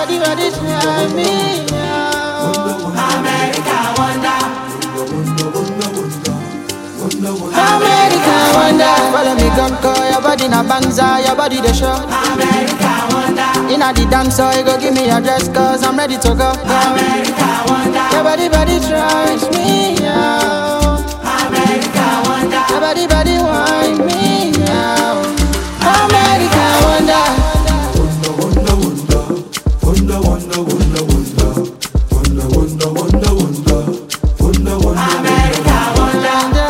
Everybody try me now. America wonder. America wonder. Follow me, go, your body na banza, your body the show. America wonder. Inna the dance, so you go give me your dress, cause I'm ready to go. America wonder. Your body tries me now. America wonder. Your body want me now. America wonder. America wonder.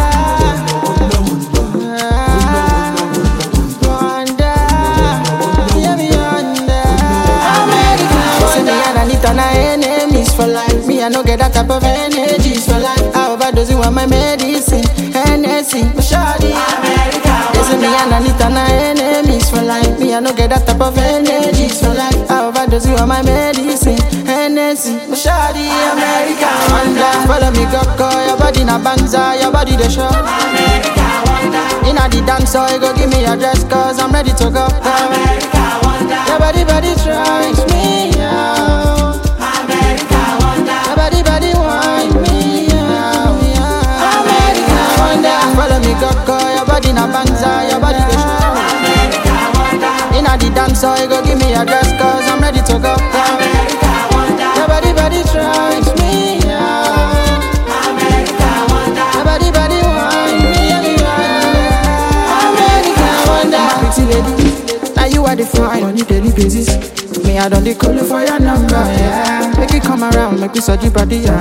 Enemies for life. Me, I no get that type of energies for life. I overdose on my medicine, Hennessy, Shawty. Listen, me and Anita na enemies for life. Me, I no get that type of energies for life. I overdose on my medicine, Hennessy, Shawty. America wonder. Follow me, go, your body na banza, your body the show. America wonder. Inna the dance, so you go give me your dress, cause I'm ready to go. America wonder. Your body tries me now. America wonder. Your body want me now. America wonder. Follow me, go, your body na banza, your body the show. America wonder. Inna the dance, so you go give me your dress, cause I'm ready to go. America wonder. Your body tries me now. America wonder. Your body want me. America wonder. My pretty lady, now you are the fine on the daily basis. Me, I don't call you for your number, yeah. Make it come around, make me search your body, yeah.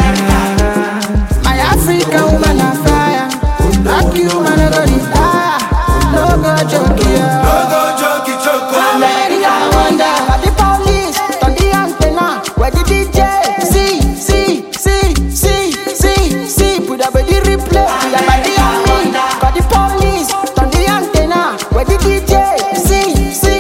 My African woman on fire. Rock you, man, I go retire. No go joke, yeah. No go junkie choco. America wonder. But the police, on the antenna, where the DJ, see, put up the replay, put up the on me. Got the police, on the antenna, where the DJ, see,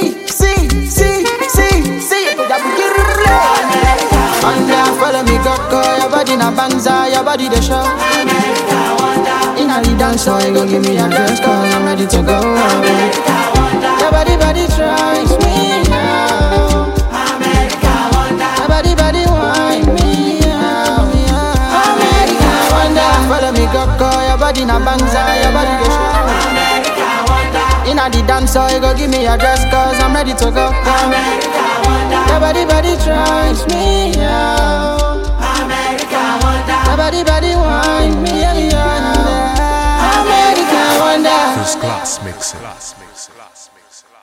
put up the replay. Wonder, follow me, go, your body na banza, your body the show. America wonder. Inna the dance, so you go give me your dress, cause I'm ready to go. America wonder. Your body tries me now. America wonder. Your body want me now. America wonder. Follow me, go, your body na banza, your body the show. America wonder. Inna the dance, so you go give me your dress, cause I'm ready to go. America wonder. Your body tries me now. America wonder. Your body want me. America wonder. First class mixer.